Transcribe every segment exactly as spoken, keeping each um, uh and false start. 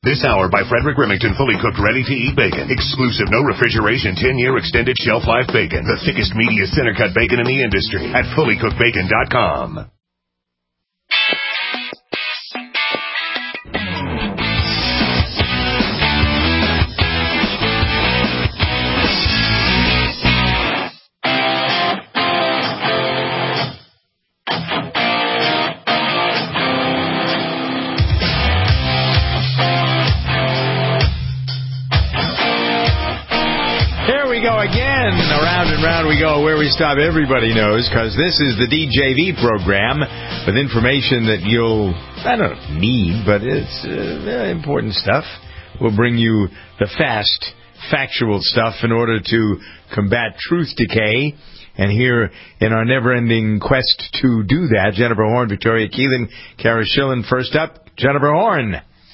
This hour by Frederick Remington, fully cooked, ready-to-eat bacon. Exclusive, no refrigeration, ten-year extended shelf life bacon. The thickest, meatiest, center-cut bacon in the industry at fully cooked bacon dot com. Again, around and round we go where we stop. Everybody knows, because this is the D J V program with information that you'll, I don't need, but it's uh, important stuff. We'll bring you the fast, factual stuff in order to combat truth decay. And here in our never-ending quest to do that, Jennifer Horn, Victoria Keelan, Kara Schillen. First up, Jennifer Horn.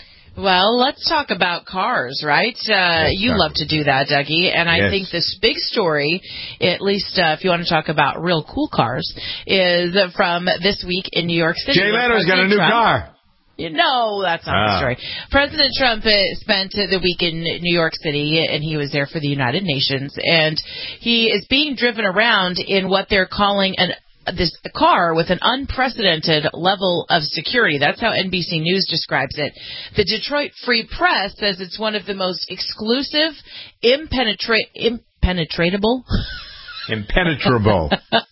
Well, let's talk about cars, right? Uh, you love to do that, Dougie. And I yes. think this big story, at least uh, if you want to talk about real cool cars, is from this week in New York City. Jay Leno's got a new Trump, car. No, that's not ah. the story. President Trump uh, spent the week in New York City, and he was there for the United Nations. And he is being driven around in what they're calling an this car with an unprecedented level of security. That's how N B C News describes it. The Detroit Free Press says it's one of the most exclusive, impenetra- impenetratable... Impenetrable.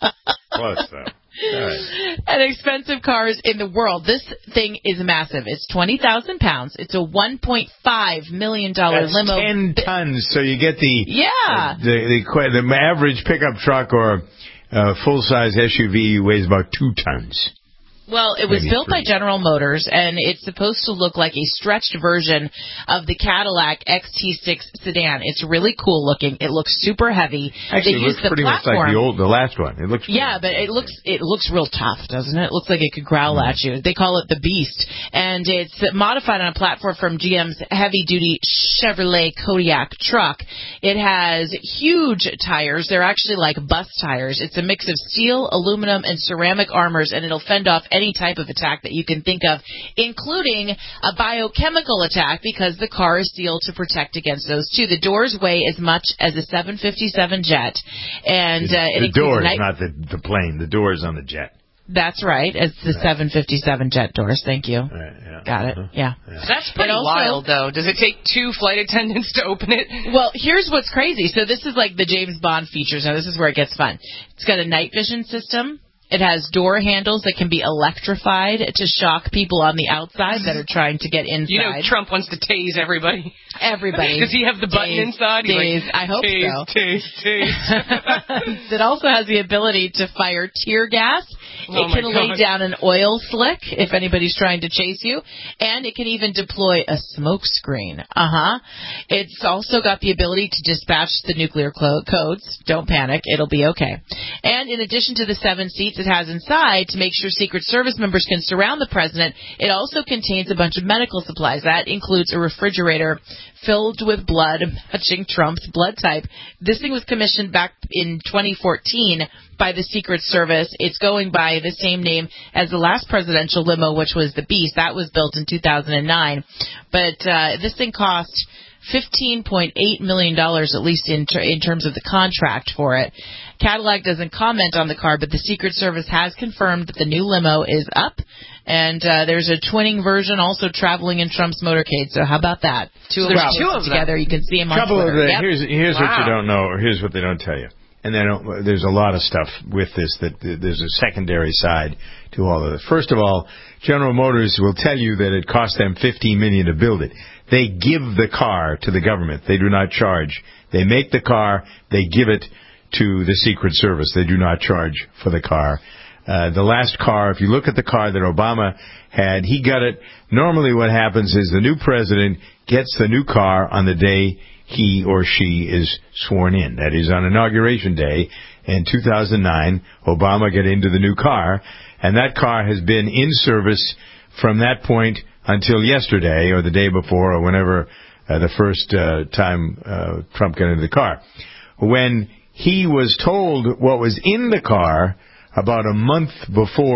Close, though. Right. And expensive cars in the world. This thing is massive. It's twenty thousand pounds. It's a one point five million dollars That's limo. ten tons, so you get the... Yeah. Uh, the, the, the average pickup truck or... A uh, full-size S U V weighs about two tons. Well, it was Maybe built three. by General Motors, and it's supposed to look like a stretched version of the Cadillac X T six sedan. It's really cool looking. It looks super heavy. Actually, they it looks the pretty platform. much like the old, the last one. It looks. Yeah, but it looks it looks real tough, doesn't it? It looks like it could growl mm. at you. They call it the Beast, and it's modified on a platform from G M's heavy-duty Chevrolet Kodiak truck. It has huge tires. They're actually like bus tires. It's a mix of steel, aluminum, and ceramic armors, and it'll fend off any type of attack that you can think of, including a biochemical attack, because the car is sealed to protect against those too. The doors weigh as much as a seven fifty-seven jet, and uh, the, it the doors, night- not the the plane. The doors on the jet. That's right. It's the right. seven fifty-seven jet doors. Thank you. Right, yeah. Got it. Yeah. yeah. That's pretty also, wild, though. Does it take two flight attendants to open it? Well, here's what's crazy. So this is like the James Bond features. Now, this is where it gets fun. It's got a night vision system. It has door handles that can be electrified to shock people on the outside that are trying to get inside. You know Trump wants to tase everybody. Everybody. Does he have the button tase, inside? He's tase. Like, I hope tase, so. Tase, tase, It also has the ability to fire tear gas. Oh it can my lay God. down an oil slick if anybody's trying to chase you. And it can even deploy a smoke screen. Uh-huh. It's also got the ability to dispatch the nuclear clo- codes. Don't panic. It'll be okay. And in addition to the seven seats it has inside to make sure Secret Service members can surround the president, it also contains a bunch of medical supplies. That includes a refrigerator filled with blood, matching Trump's blood type. This thing was commissioned back in twenty fourteen by the Secret Service. It's going by the same name as the last presidential limo, which was the Beast. That was built in two thousand nine. But uh, this thing cost fifteen point eight million dollars, at least in, ter- in terms of the contract for it. Cadillac doesn't comment on the car, but the Secret Service has confirmed that the new limo is up. And uh, there's a twinning version also traveling in Trump's motorcade. So how about that? Two so of them two of together. Them. You can see them on Couple Twitter. Of the, yep. Here's, here's wow. what you don't know, or here's what they don't tell you. And they don't, there's a lot of stuff with this that there's a secondary side to all of it. First of all, General Motors will tell you that it cost them fifteen million dollars to build it. They give the car to the government. They do not charge. They make the car. They give it to the Secret Service. They do not charge for the car. Uh, the last car, if you look at the car that Obama had, he got it. Normally what happens is the new president gets the new car on the day he or she is sworn in. That is on Inauguration Day. In two thousand nine, Obama got into the new car, and that car has been in service from that point until yesterday or the day before or whenever uh, the first uh, time uh, Trump got into the car. When he was told what was in the car about a month before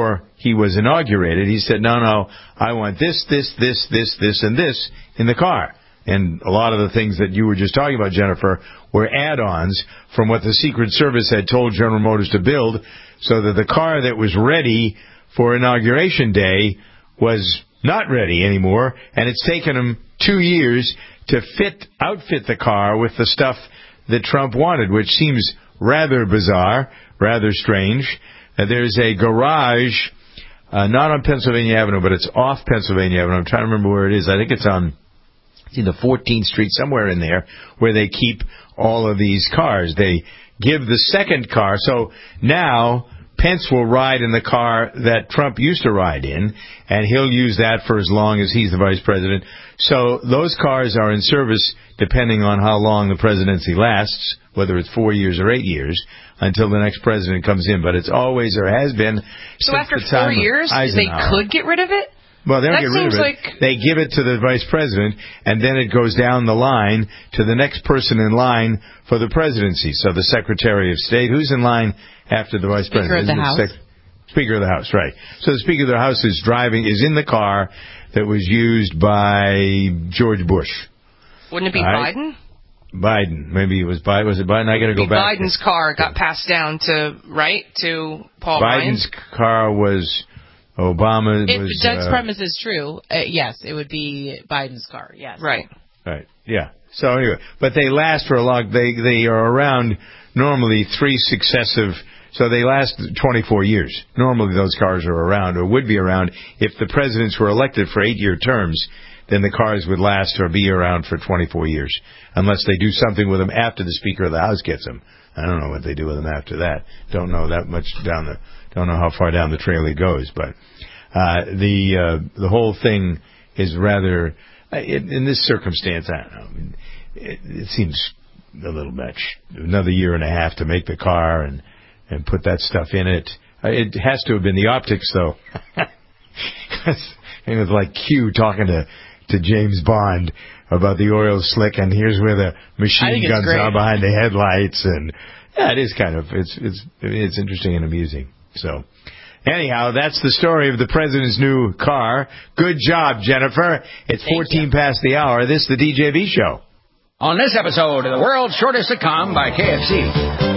he was inaugurated, he said, no, no, I want this, this, this, this, this, and this in the car. And a lot of the things that you were just talking about, Jennifer, were add-ons from what the Secret Service had told General Motors to build, so that the car that was ready for Inauguration Day was not ready anymore, and it's taken them two years to fit outfit the car with the stuff that Trump wanted, which seems rather bizarre, rather strange. Uh, there's a garage, uh, not on Pennsylvania Avenue, but it's off Pennsylvania Avenue. I'm trying to remember where it is. I think it's on it's either fourteenth Street, somewhere in there, where they keep all of these cars. They give the second car. So now Pence will ride in the car that Trump used to ride in, and he'll use that for as long as he's the vice president. So those cars are in service depending on how long the presidency lasts, whether it's four years or eight years, until the next president comes in. But it's always, or has been, So since after the time four years, of they Eisenhower. could get rid of it? Well, they don't That get rid of seems it. like- They give it to the vice president, and then it goes down the line to the next person in line for the presidency. So the Secretary of State, who's in line after the vice Speaker president? of the Isn't it House. Sec- Speaker of the House, right. So the Speaker of the House is driving, is in the car that was used by George Bush. Wouldn't it be All right. Biden? Biden. Maybe it was Biden. Was it Biden? I got to go Be back. Biden's car got passed down to, right, to Paul Biden's Ryan? car was Obama. If was, Doug's uh, premise is true, uh, yes, it would be Biden's car. Yes. Right. Right. Yeah. So anyway, but they last for a long. They they are around normally three successive. So they last twenty-four years. Normally those cars are around, or would be around, if the presidents were elected for eight-year terms. Then the cars would last or be around for twenty-four years, unless they do something with them after the Speaker of the House gets them. I don't know what they do with them after that. Don't know that much down the. Don't know how far down the trail he goes, but uh, the uh, the whole thing is rather. In, in this circumstance, I don't know. It, it seems a little much. Another year and a half to make the car and and put that stuff in it. It has to have been the optics, though. It was like Q talking to to James Bond about the oil slick, and here's where the machine it's guns great. are behind the headlights, and yeah, it is kind of it's it's it's interesting and amusing. So. Anyhow, that's the story of the president's new car. Good job, Jennifer. It's Thank fourteen you. past the hour. This is the D J V Show. On this episode of the world's shortest sitcom by K F C.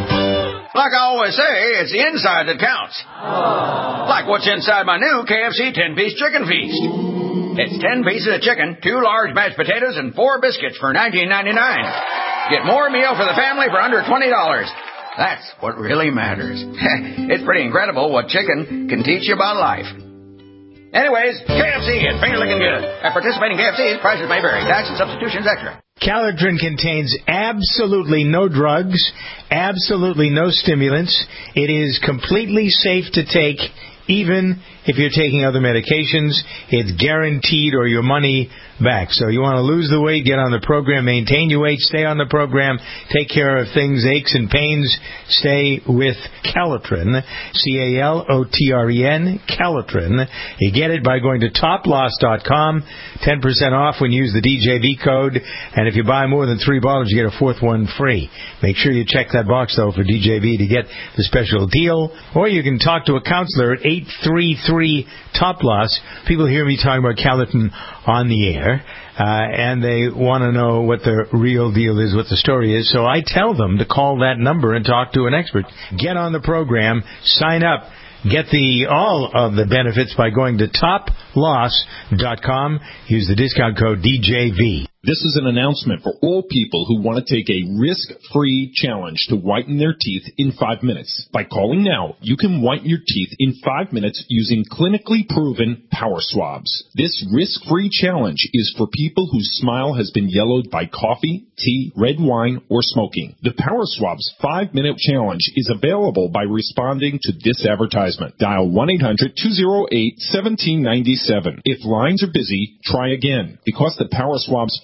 Like I always say, it's the inside that counts. Like what's inside my new K F C ten-piece chicken feast. It's ten pieces of chicken, two large mashed potatoes, and four biscuits for nineteen ninety-nine. Get more meal for the family for under twenty dollars. That's what really matters. It's pretty incredible what chicken can teach you about life. Anyways, K F C is finger licking good. At participating K F Cs, prices may vary. Tax and substitutions extra. Calitrin contains absolutely no drugs, absolutely no stimulants. It is completely safe to take, even if you're taking other medications. It's guaranteed or your money back. So you want to lose the weight, get on the program, maintain your weight, stay on the program, take care of things, aches and pains, stay with Calitrin, C A L O T R E N, Calitrin. You get it by going to top loss dot com, ten percent off when you use the D J V code, and if you buy more than three bottles, you get a fourth one free. Make sure you check that box, though, for D J V to get the special deal, or you can talk to a counselor at eight three three top loss. People hear me talking about Calitrin on the air, uh, and they want to know what the real deal is, what the story is. So I tell them to call that number and talk to an expert. Get on the program, sign up, get the all of the benefits by going to top loss dot com. Use the discount code D J V. This is an announcement for all people who want to take a risk-free challenge to whiten their teeth in five minutes. By calling now, you can whiten your teeth in five minutes using clinically proven power swabs. This risk-free challenge is for people whose smile has been yellowed by coffee, tea, red wine, or smoking. The Power Swabs five-minute challenge is available by responding to this advertisement. Dial one eight hundred two oh eight one seven nine seven. If lines are busy, try again. Because the Power Swabs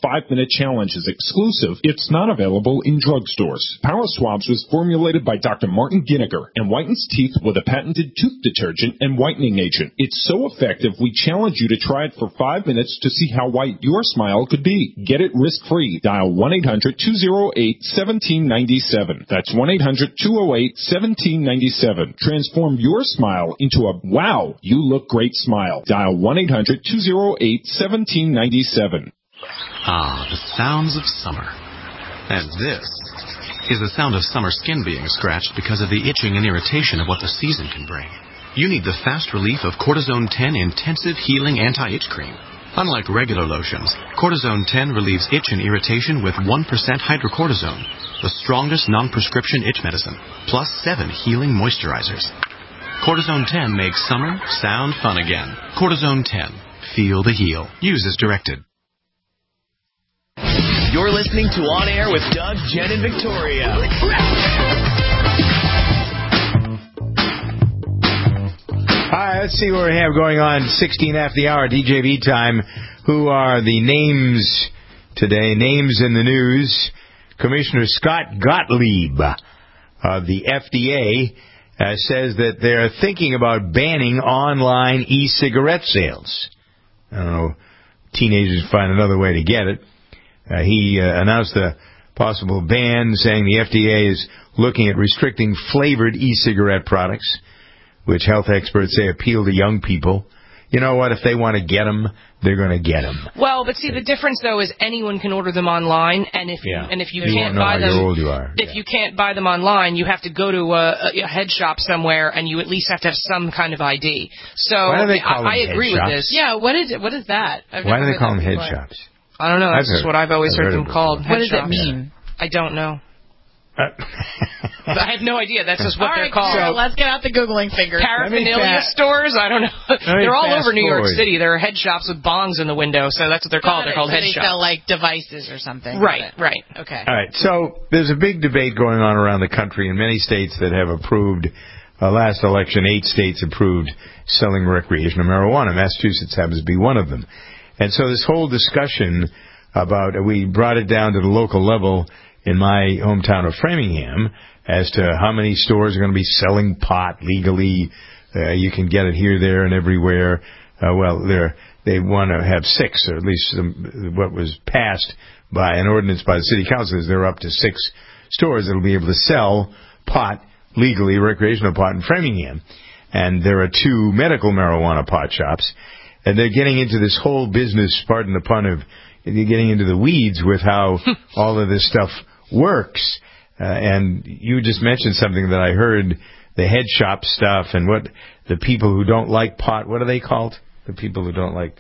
five-minute challenge is exclusive. It's not available in drugstores. Power Swabs was formulated by Doctor Martin Ginniger and whitens teeth with a patented tooth detergent and whitening agent. It's so effective, we challenge you to try it for five minutes to see how white your smile could be. Get it risk-free. Dial one eight hundred two oh eight one seven nine seven. That's one eight hundred two oh eight one seven nine seven. Transform your smile into a wow, you look great smile. Dial one eight hundred two oh eight one seven nine seven. Ah, the sounds of summer. And this is the sound of summer skin being scratched because of the itching and irritation of what the season can bring. You need the fast relief of Cortisone ten Intensive Healing Anti-Itch Cream. Unlike regular lotions, Cortisone ten relieves itch and irritation with one percent hydrocortisone, the strongest non-prescription itch medicine, plus seven healing moisturizers. Cortisone ten makes summer sound fun again. Cortisone ten. Feel the heal. Use as directed. You're listening to On Air with Doug, Jen, and Victoria. All right, let's see what we have going on. sixteen after the hour, D J V time. Who are the names today? Names in the news. Commissioner Scott Gottlieb of the F D A uh, says that they're thinking about banning online e-cigarette sales. I don't know. Teenagers find another way to get it. Uh, he uh, announced a possible ban, saying the F D A is looking at restricting flavored e-cigarette products, which health experts say appeal to young people. You know what? If they want to get them, they're going to get them. Well, but see, the difference though is anyone can order them online, and if yeah. and if you, you can't won't know buy how them, old you are. if yeah. you can't buy them online, you have to go to a, a head shop somewhere, and you at least have to have some kind of I D. So Why do they call I, them I agree head with shops? this. Yeah, what is it? What is that? I've Why do never they call them head before. shops? I don't know. That's I've just heard, what I've always I've heard, heard them it called. What Head does shops. it mean? I don't know. Uh, I have no idea. That's just what All they're right, called. Carol, let's get out the Googling finger. Paraphernalia fa- stores? I don't know. They're all fast over New York forward. City. There are head shops with bongs in the window, so that's what they're called. Got They're it. called so head they shops. sell like devices or something. Right, Got it. right. Okay. All right, so there's a big debate going on around the country in many states that have approved, uh, last election, eight states approved selling recreational marijuana. Massachusetts happens to be one of them. And so this whole discussion about, uh, we brought it down to the local level in my hometown of Framingham as to how many stores are going to be selling pot legally. Uh, you can get it here, there, and everywhere. Uh, well, they're, they want to have six, or at least um, what was passed by an ordinance by the city council is they're up to six stores that will be able to sell pot legally, recreational pot in Framingham. And there are two medical marijuana pot shops. And they're getting into this whole business, pardon the pun, of you're getting into the weeds with how all of this stuff works. Uh, and you just mentioned something that I heard, the head shop stuff and what the people who don't like pot, what are they called? The people who don't like...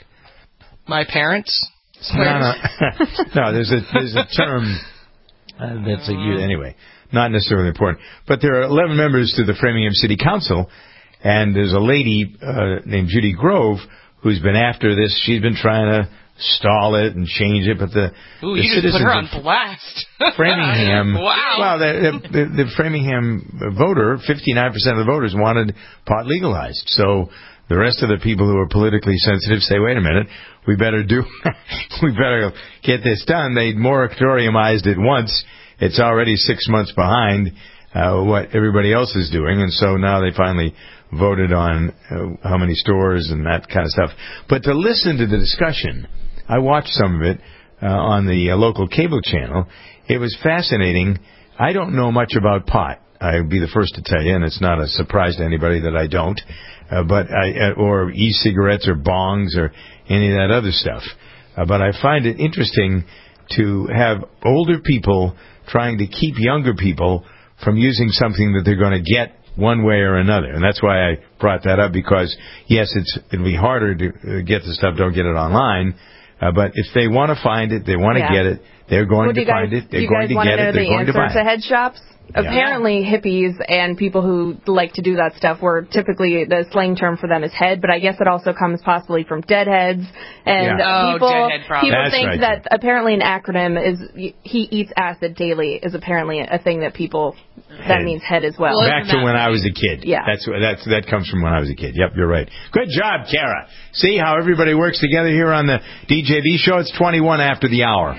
My parents? No, no. no, there's a, there's a term uh, that's a, anyway, not necessarily important. But there are eleven members to the Framingham City Council, and there's a lady uh, named Judy Grove who's been after this. She's been trying to stall it and change it, but the, Ooh, the you just put her on of blast. Framingham, wow. well, the, the, the Framingham voter, fifty-nine percent of the voters wanted pot legalized. So the rest of the people who are politically sensitive say, wait a minute, we better do, we better get this done. They moratoriumized it once. It's already six months behind uh, what everybody else is doing, and so now they finally voted on uh, how many stores and that kind of stuff. But to listen to the discussion, I watched some of it uh, on the uh, local cable channel. It was fascinating. I don't know much about pot. I'd be the first to tell you, and it's not a surprise to anybody that I don't. Uh, but I, uh, or e-cigarettes or bongs or any of that other stuff. Uh, but I find it interesting to have older people trying to keep younger people from using something that they're going to get one way or another. And that's why I brought that up, because, yes, it's it'll be harder to get the stuff, don't get it online. Uh, but if they want to find it, they want to yeah. get it, they're going well, to guys, find it, they're you going guys to want get to know it, they're the going to answer buy to it. head shops? Apparently, hippies and people who like to do that stuff were typically, the slang term for them is head, but I guess it also comes possibly from deadheads. And yeah. oh, people, deadhead problem. people That's think right, that apparently an acronym is he eats acid daily is apparently a thing that people, that Head. means head as well. Well, Back to when I was a kid. Yeah. That's that's that comes from when I was a kid. Yep, you're right. Good job, Kara. See how everybody works together here on the D J V show? It's twenty-one after the hour.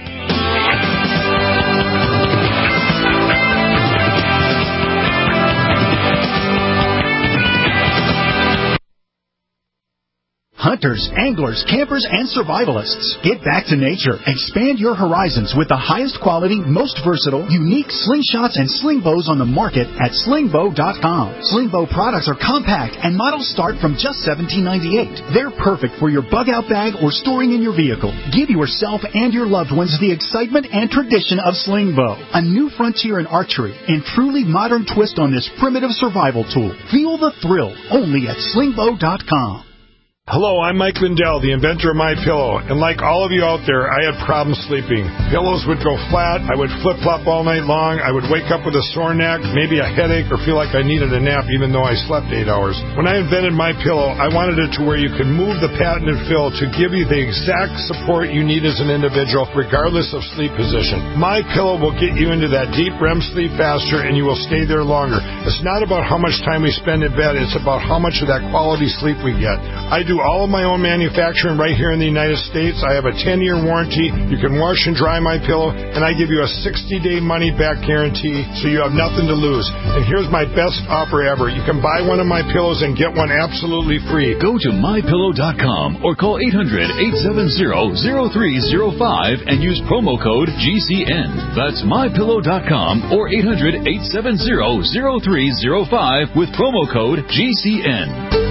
Hunters, anglers, campers, and survivalists. Get back to nature. Expand your horizons with the highest quality, most versatile, unique slingshots and sling bows on the market at sling bow dot com. Sling bow products are compact and models start from just seventeen ninety-eight. They're perfect for your bug out bag or storing in your vehicle. Give yourself and your loved ones the excitement and tradition of sling bow. A new frontier in archery and truly modern twist on this primitive survival tool. Feel the thrill only at sling bow dot com. Hello, I'm Mike Lindell, the inventor of MyPillow, and like all of you out there, I had problems sleeping. Pillows would go flat, I would flip-flop all night long, I would wake up with a sore neck, maybe a headache, or feel like I needed a nap even though I slept eight hours. When I invented MyPillow, I wanted it to where you could move the patented fill to give you the exact support you need as an individual, regardless of sleep position. MyPillow will get you into that deep R E M sleep faster, and you will stay there longer. It's not about how much time we spend in bed, it's about how much of that quality sleep we get. I do all of my own manufacturing right here in the United States. I have a ten-year warranty. You can wash and dry my pillow, and I give you a sixty-day money-back guarantee, so you have nothing to lose. And here's my best offer ever. You can buy one of my pillows and get one absolutely free. Go to my pillow dot com or call eight hundred, eight seven zero, zero three zero five and use promo code G C N. That's my pillow dot com or eight hundred, eight seven zero, zero three zero five with promo code G C N.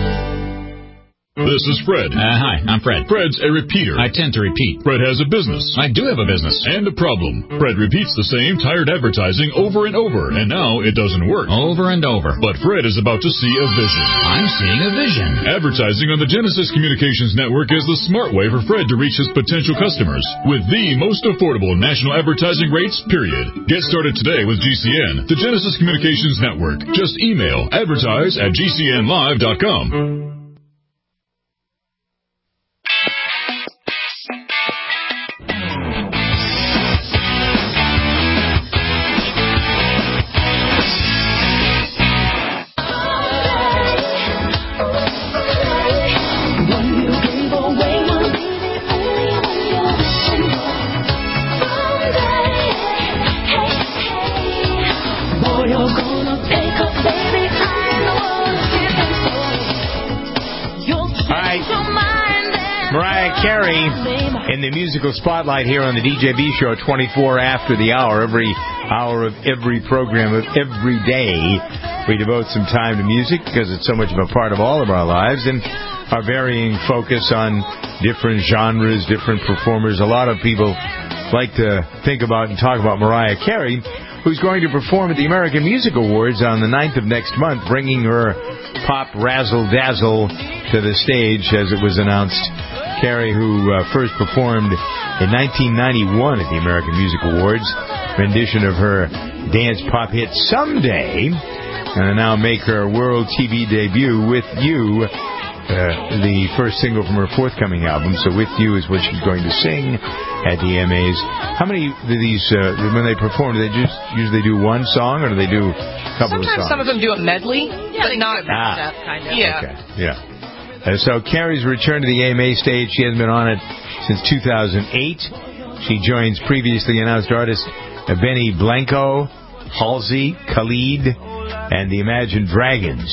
This is Fred. Uh, hi, I'm Fred. Fred's a repeater. I tend to repeat. Fred has a business. I do have a business. And a problem. Fred repeats the same tired advertising over and over, and now it doesn't work. Over and over. But Fred is about to see a vision. I'm seeing a vision. Advertising on the Genesis Communications Network is the smart way for Fred to reach his potential customers with the most affordable national advertising rates, period. Get started today with G C N, the Genesis Communications Network. Just email advertise at G C N live dot com. Carey in the musical spotlight here on the D J B show, twenty-four after the hour. Every hour of every program of every day, we devote some time to music because it's so much of a part of all of our lives, and our varying focus on different genres, different performers. A lot of people like to think about and talk about Mariah Carey, who's going to perform at the American Music Awards on the ninth of next month, bringing her pop razzle-dazzle to the stage, as it was announced. Carey, who uh, first performed in nineteen ninety-one at the American Music Awards, rendition of her dance pop hit Someday, and now make her world T V debut with You, uh, the first single from her forthcoming album. So With You is what she's going to sing at the M As. How many do these, uh, when they perform, do they just usually do one song, or do they do a couple Sometimes of songs? some of them do a medley, yeah, but not... Ah. kind of. Yeah. Okay, yeah. Uh, so Carey's return to the A M A stage. She hasn't been on it since two thousand eight. She joins previously announced artists uh, Benny Blanco, Halsey, Khalid, and the Imagine Dragons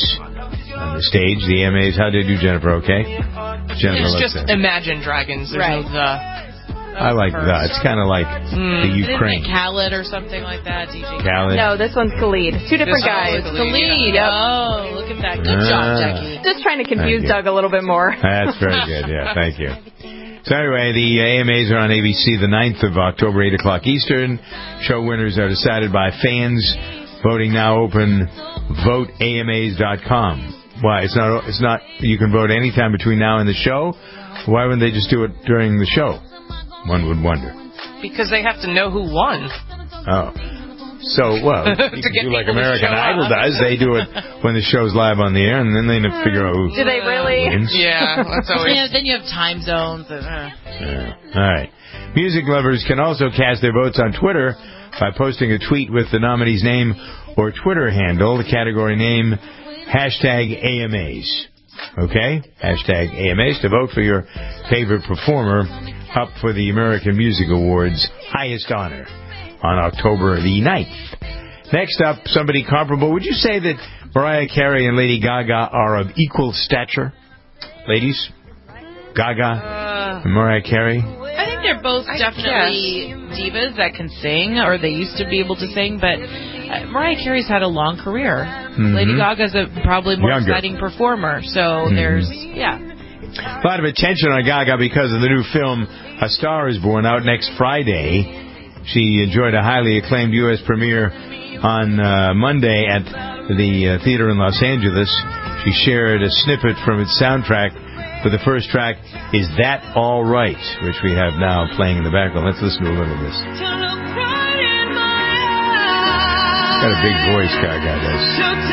on the stage. The A M As. How did you do, Jennifer? Okay? Jennifer, It's just that. Imagine Dragons. There's Right. no the... I like that. It's kind of like Mm. the Ukraine. Isn't it Khaled or something like that? D J Khaled. No, this one's Khalid. Two different This guys. one's Khalid. Yep. Oh, look at that. Good Ah. job, Jackie. Just trying to confuse Thank you. Doug a little bit more. That's very good. Yeah, thank you. So anyway, the A M As are on A B C the ninth of October, eight o'clock Eastern. Show winners are decided by fans. Voting now open. vote A M As dot com. Why? It's not. It's not. You can vote anytime between now and the show. Why wouldn't they just do it during the show? One would wonder. Because they have to know who won. Oh. So, well, you can do like American Idol does. They do it when the show's live on the air, and then they figure out who Do they really? wins. Yeah, that's always... Yeah, then you have time zones. And, uh. Yeah. All right. Music lovers can also cast their votes on Twitter by posting a tweet with the nominee's name or Twitter handle, the category name, hashtag A M As. Okay? Hashtag A M As to vote for your favorite performer up for the American Music Awards' highest honor on October the ninth. Next up, somebody comparable. Would you say that Mariah Carey and Lady Gaga are of equal stature? Ladies? Gaga Uh, and Mariah Carey? I think they're both I definitely divas that can sing, or they used to be able to sing, but uh, Mariah Carey's had a long career. Mm-hmm. Lady Gaga's a probably more Younger. exciting performer, so Mm-hmm. there's, yeah. A lot of attention on Gaga because of the new film A Star is Born, out next Friday. She enjoyed a highly acclaimed U S premiere on uh, Monday at the uh, theater in Los Angeles. She shared a snippet from its soundtrack. For the first track, Is That All Right, which we have now playing in the background. Let's listen to a little of this. Got a big voice, Gaga does.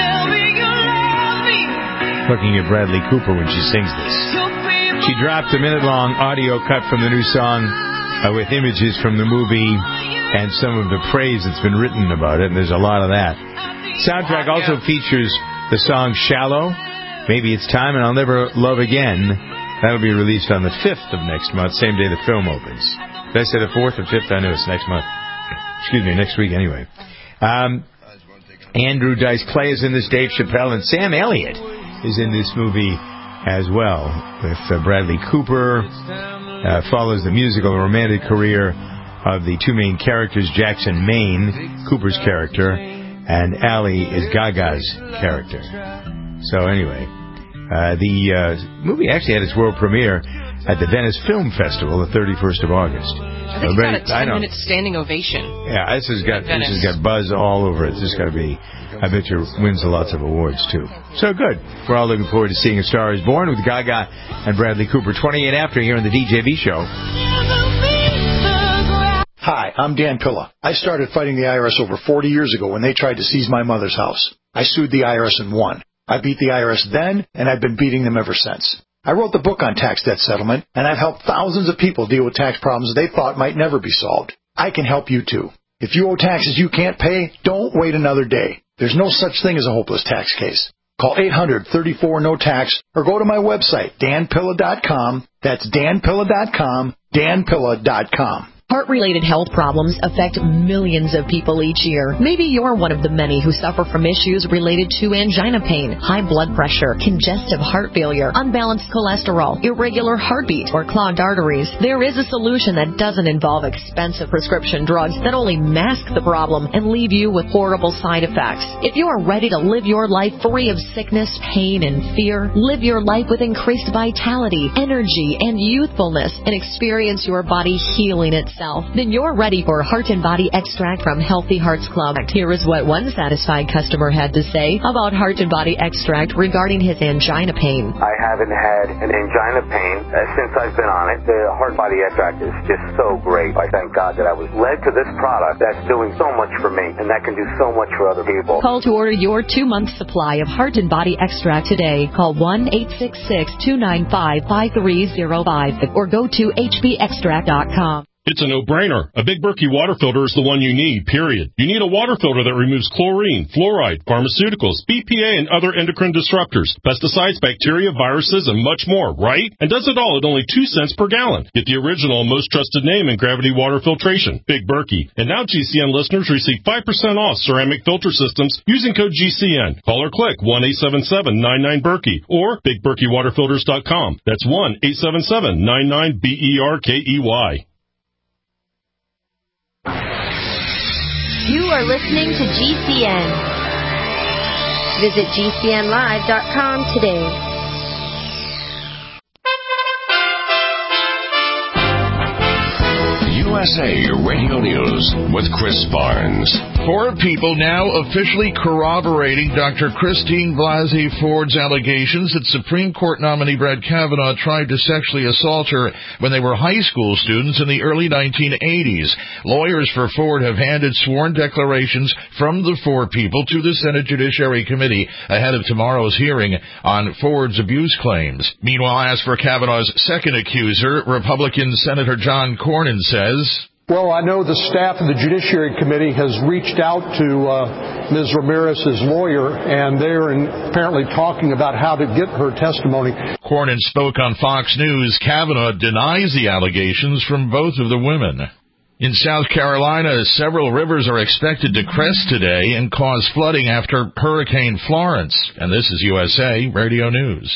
Looking at Bradley Cooper when she sings this. She dropped a minute-long audio cut from the new song uh, with images from the movie and some of the praise that's been written about it, and there's a lot of that. Soundtrack also features the song Shallow, Maybe It's Time, and I'll Never Love Again. That'll be released on the fifth of next month, same day the film opens. Did I say the fourth or fifth? I know it's next month. Excuse me, next week anyway. Um, Andrew Dice Clay is in this, Dave Chappelle, and Sam Elliott is in this movie as well, with uh, Bradley Cooper. Uh, follows the musical and romantic career of the two main characters, Jackson Maine, Cooper's character, and Allie is Gaga's character. So anyway, uh, the uh, movie actually had its world premiere at the Venice Film Festival the thirty-first of August. I think Everybody- it's got a ten-minute standing ovation. Yeah, this has got In this has Venice. got buzz all over it. This has got to be, I bet you, wins lots of awards too. So good. We're all looking forward to seeing A Star Is Born with Gaga and Bradley Cooper. twenty-eight after here on the D J V Show. Hi, I'm Dan Pilla. I started fighting the I R S over forty years ago when they tried to seize my mother's house. I sued the I R S and won. I beat the I R S then, and I've been beating them ever since. I wrote the book on tax debt settlement, and I've helped thousands of people deal with tax problems they thought might never be solved. I can help you too. If you owe taxes you can't pay, don't wait another day. There's no such thing as a hopeless tax case. Call eight hundred, thirty-four, no tax or go to my website, dan pilla dot com. That's dan pilla dot com, dan pilla dot com. Heart-related health problems affect millions of people each year. Maybe you're one of the many who suffer from issues related to angina pain, high blood pressure, congestive heart failure, unbalanced cholesterol, irregular heartbeat, or clogged arteries. There is a solution that doesn't involve expensive prescription drugs that only mask the problem and leave you with horrible side effects. If you are ready to live your life free of sickness, pain, and fear, live your life with increased vitality, energy, and youthfulness, and experience your body healing itself, then you're ready for Heart and Body Extract from Healthy Hearts Club. Here is what one satisfied customer had to say about Heart and Body Extract regarding his angina pain. I haven't had an angina pain uh, since I've been on it. The Heart Body Extract is just so great. I thank God that I was led to this product that's doing so much for me and that can do so much for other people. Call to order your two-month supply of Heart and Body Extract today. Call one eight six six, two nine five, five three zero five or go to h b extract dot com. It's a no-brainer. A Big Berkey water filter is the one you need, period. You need a water filter that removes chlorine, fluoride, pharmaceuticals, B P A, and other endocrine disruptors, pesticides, bacteria, viruses, and much more, right? And does it all at only two cents per gallon. Get the original and most trusted name in gravity water filtration, Big Berkey. And now G C N listeners receive five percent off ceramic filter systems using code G C N. Call or click one eight seven seven, nine nine, Berkey or big berkey water filters dot com. That's one eight seven seven, nine nine, B E R K E Y. You are listening to G C N. Visit G C N live dot com today. S A Radio News with Chris Barnes. Four people now officially corroborating Doctor Christine Blasey Ford's allegations that Supreme Court nominee Brett Kavanaugh tried to sexually assault her when they were high school students in the early nineteen eighties. Lawyers for Ford have handed sworn declarations from the four people to the Senate Judiciary Committee ahead of tomorrow's hearing on Ford's abuse claims. Meanwhile, as for Kavanaugh's second accuser, Republican Senator John Cornyn says, well, I know the staff of the Judiciary Committee has reached out to uh, Miz Ramirez's lawyer, and they're in, apparently talking about how to get her testimony. Cornyn spoke on Fox News. Kavanaugh denies the allegations from both of the women. In South Carolina, several rivers are expected to crest today and cause flooding after Hurricane Florence. And this is U S A Radio News.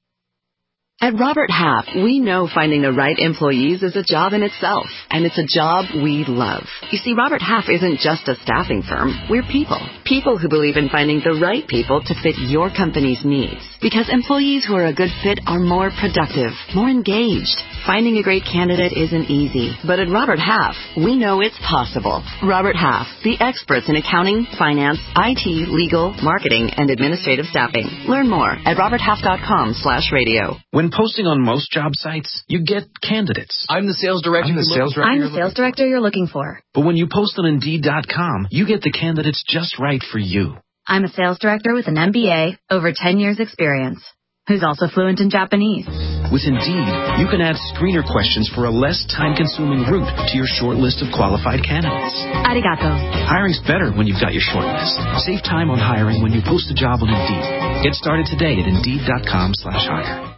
At Robert Half, we know finding the right employees is a job in itself, and it's a job we love. You see, Robert Half isn't just a staffing firm. We're people. People who believe in finding the right people to fit your company's needs. Because employees who are a good fit are more productive, more engaged. Finding a great candidate isn't easy, but at Robert Half, we know it's possible. Robert Half, the experts in accounting, finance, I T, legal, marketing, and administrative staffing. Learn more at roberthalf.com slash radio. When posting on most job sites, you get candidates. I'm the sales director. I'm the sales director. I'm the sales director you're looking for. But when you post on Indeed dot com, you get the candidates just right for you. I'm a sales director with an M B A, over ten years experience, who's also fluent in Japanese. With Indeed, you can add screener questions for a less time-consuming route to your short list of qualified candidates. Arigato. Hiring's better when you've got your short list. Save time on hiring when you post a job on Indeed. Get started today at Indeed dot com slash hire.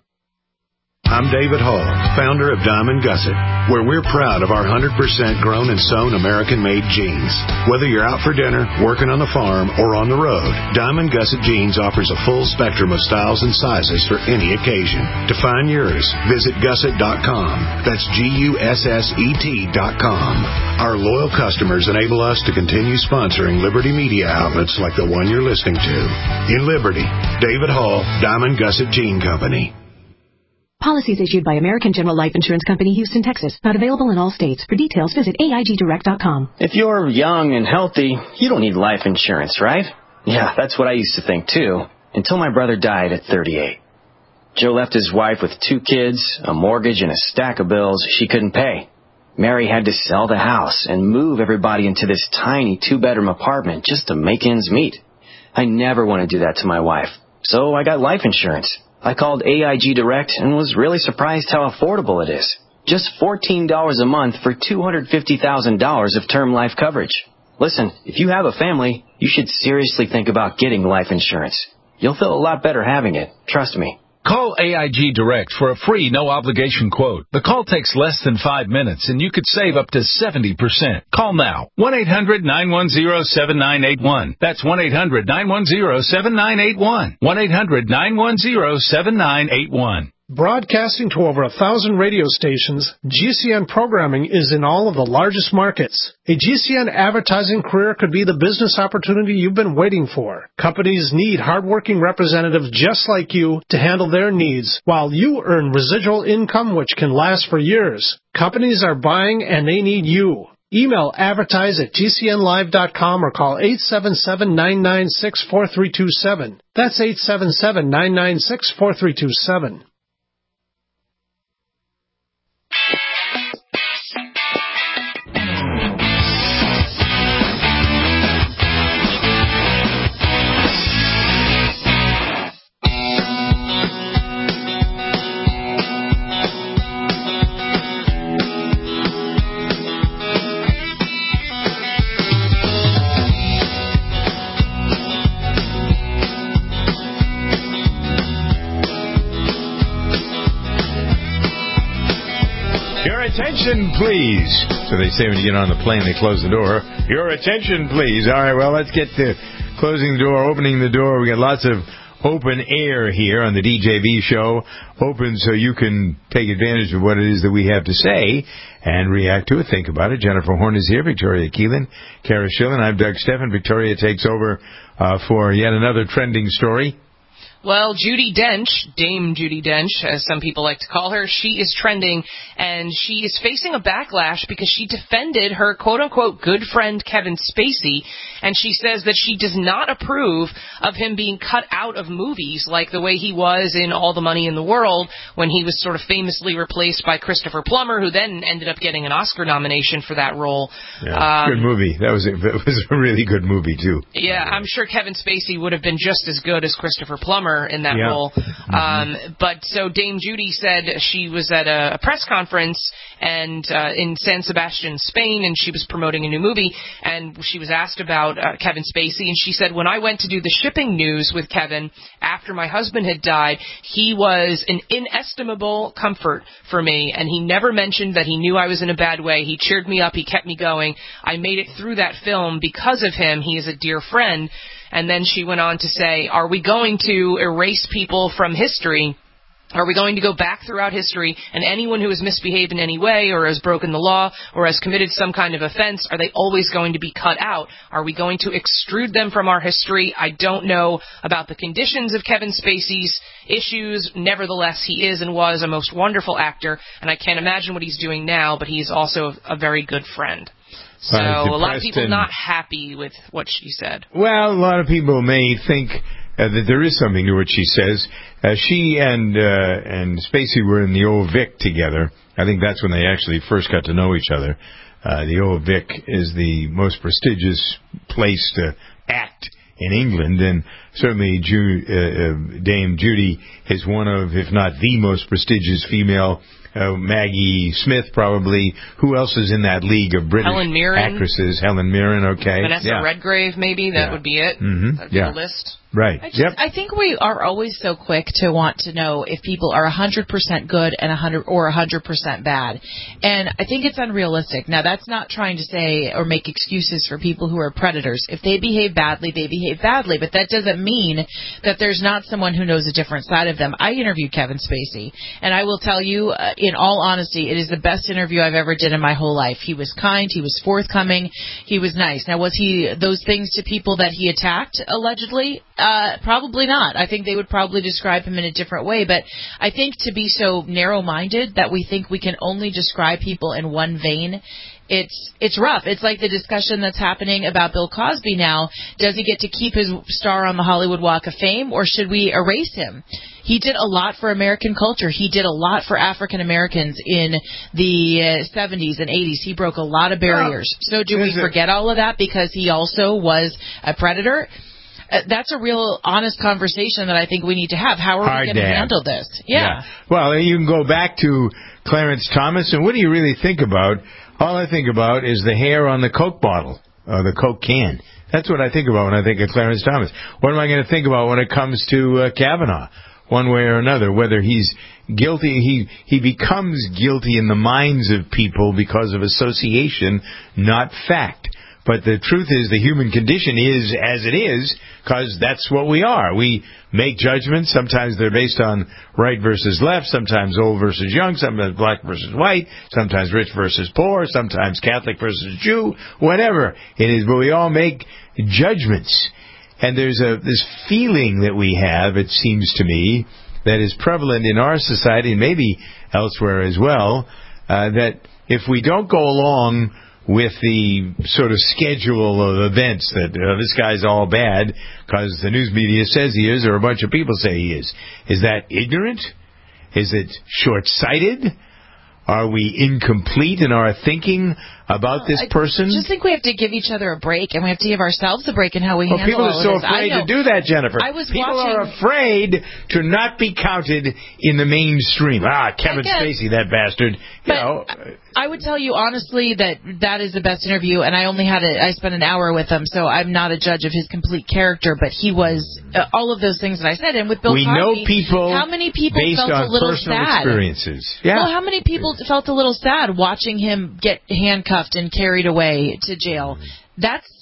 I'm David Hall, founder of Diamond Gusset, where we're proud of our one hundred percent grown and sewn American-made jeans. Whether you're out for dinner, working on the farm, or on the road, Diamond Gusset Jeans offers a full spectrum of styles and sizes for any occasion. To find yours, visit gusset dot com. That's G U S S E T dot com. Our loyal customers enable us to continue sponsoring Liberty media outlets like the one you're listening to. In Liberty, David Hall, Diamond Gusset Jean Company. Policies issued by American General Life Insurance Company, Houston, Texas. Not available in all states. For details, visit A I G direct dot com. If you're young and healthy, you don't need life insurance, right? Yeah, that's what I used to think, too, until my brother died at thirty-eight. Joe left his wife with two kids, a mortgage, and a stack of bills she couldn't pay. Mary had to sell the house and move everybody into this tiny two-bedroom apartment just to make ends meet. I never want to do that to my wife, so I got life insurance. I called A I G Direct and was really surprised how affordable it is. Just fourteen dollars a month for two hundred fifty thousand dollars of term life coverage. Listen, if you have a family, you should seriously think about getting life insurance. You'll feel a lot better having it. Trust me. Call A I G Direct for a free, no-obligation quote. The call takes less than five minutes, and you could save up to seventy percent. Call now. one eight hundred nine one zero seven nine eight one. That's one eight hundred nine one zero seven nine eight one. one eight hundred nine one zero seven nine eight one. Broadcasting to over a thousand radio stations, G C N programming is in all of the largest markets. A G C N advertising career could be the business opportunity you've been waiting for. Companies need hardworking representatives just like you to handle their needs, while you earn residual income which can last for years. Companies are buying and they need you. Email advertise at G C N live dot com or call eight seven seven nine nine six four three two seven. That's eight seven seven nine nine six four three two seven. Attention, please. So they say when you get on the plane, they close the door. Your attention, please. All right, well, let's get to closing the door, opening the door. We got lots of open air here on the D J V show. Open so you can take advantage of what it is that we have to say and react to it. Think about it. Jennifer Horn is here. Victoria Keelan. Kara Schillen. I'm Doug Steffen. Victoria takes over uh, for yet another trending story. Well, Judi Dench, Dame Judi Dench, as some people like to call her, she is trending, and she is facing a backlash because she defended her quote-unquote good friend Kevin Spacey, and she says that she does not approve of him being cut out of movies like the way he was in All the Money in the World when he was sort of famously replaced by Christopher Plummer, who then ended up getting an Oscar nomination for that role. Yeah, um, good movie. That was, a, that was a really good movie, too. Yeah, I'm sure Kevin Spacey would have been just as good as Christopher Plummer in that Yeah. role. Um, but so Dame Judi said she was at a, a press conference and uh, in San Sebastian, Spain, and she was promoting a new movie, and she was asked about uh, Kevin Spacey, and she said, when I went to do the shipping news with Kevin after my husband had died, he was an inestimable comfort for me, and he never mentioned that he knew I was in a bad way. He cheered me up. He kept me going. I made it through that film because of him. He is a dear friend. And then she went on to say, are we going to erase people from history? Are we going to go back throughout history, and anyone who has misbehaved in any way or has broken the law or has committed some kind of offense, are they always going to be cut out? Are we going to extrude them from our history? I don't know about the conditions of Kevin Spacey's issues. Nevertheless, he is and was a most wonderful actor, and I can't imagine what he's doing now, but he's also a very good friend. So Uh, a lot of people and- not happy with what she said. Well, a lot of people may think uh, that there is something to what she says. Uh, she and uh, and Spacey were in the Old Vic together. I think that's when they actually first got to know each other. Uh, the Old Vic is the most prestigious place to act in England, and certainly Ju- uh, uh, Dame Judi is one of, if not the most prestigious female. Uh, Maggie Smith, probably. Who else is in that league of British Helen Mirren. actresses? Helen Mirren, okay. Vanessa yeah. Redgrave, maybe. That Yeah. would be it. Mm-hmm. That'd be Yeah. the list. Right. I, just, yep. I think we are always so quick to want to know if people are one hundred percent good and one hundred or one hundred percent bad. And I think it's unrealistic. Now, that's not trying to say or make excuses for people who are predators. If they behave badly, they behave badly. But that doesn't mean that there's not someone who knows a different side of them. I interviewed Kevin Spacey, and I will tell you, uh, in all honesty, it is the best interview I've ever did in my whole life. He was kind. He was forthcoming. He was nice. Now, was he those things to people that he attacked, allegedly? Uh, probably not. I think they would probably describe him in a different way. But I think to be so narrow-minded that we think we can only describe people in one vein, it's it's rough. It's like the discussion that's happening about Bill Cosby now. Does he get to keep his star on the Hollywood Walk of Fame, or should we erase him? He did a lot for American culture. He did a lot for African Americans in the uh, seventies and eighties. He broke a lot of barriers. So do we forget all of that because he also was a predator? Uh, that's a real honest conversation that I think we need to have. How are Hard we going to to have. handle this? Yeah. Well, you can go back to Clarence Thomas, and what do you really think about? All I think about is the hair on the Coke bottle, or the Coke can. That's what I think about when I think of Clarence Thomas. What am I going to think about when it comes to uh, Kavanaugh, one way or another, whether he's guilty? He, he becomes guilty in the minds of people because of association, not fact. But the truth is, the human condition is as it is, because that's what we are. We make judgments. Sometimes they're based on right versus left, sometimes old versus young, sometimes black versus white, sometimes rich versus poor, sometimes Catholic versus Jew, whatever it is. But we all make judgments. And there's a this feeling that we have, it seems to me, that is prevalent in our society and maybe elsewhere as well, uh, that if we don't go along with the sort of schedule of events that uh, this guy's all bad because the news media says he is or a bunch of people say he is. Is that ignorant? Is it short-sighted? Are we incomplete in our thinking about this person? I just think we have to give each other a break, and we have to give ourselves a break in how we well, handle people all are so of this. afraid I to do that, Jennifer. I was people watching... are afraid to not be counted in the mainstream. Ah, Kevin Spacey, that bastard. You but know. I would tell you honestly that that is the best interview, and I only had it. I spent an hour with him, so I'm not a judge of his complete character. But he was uh, all of those things that I said. And with Bill we Cosby, know people how many people based felt on a little personal sad? experiences. Yeah. Well, how many people felt a little sad watching him get handcuffed and carried away to jail? That's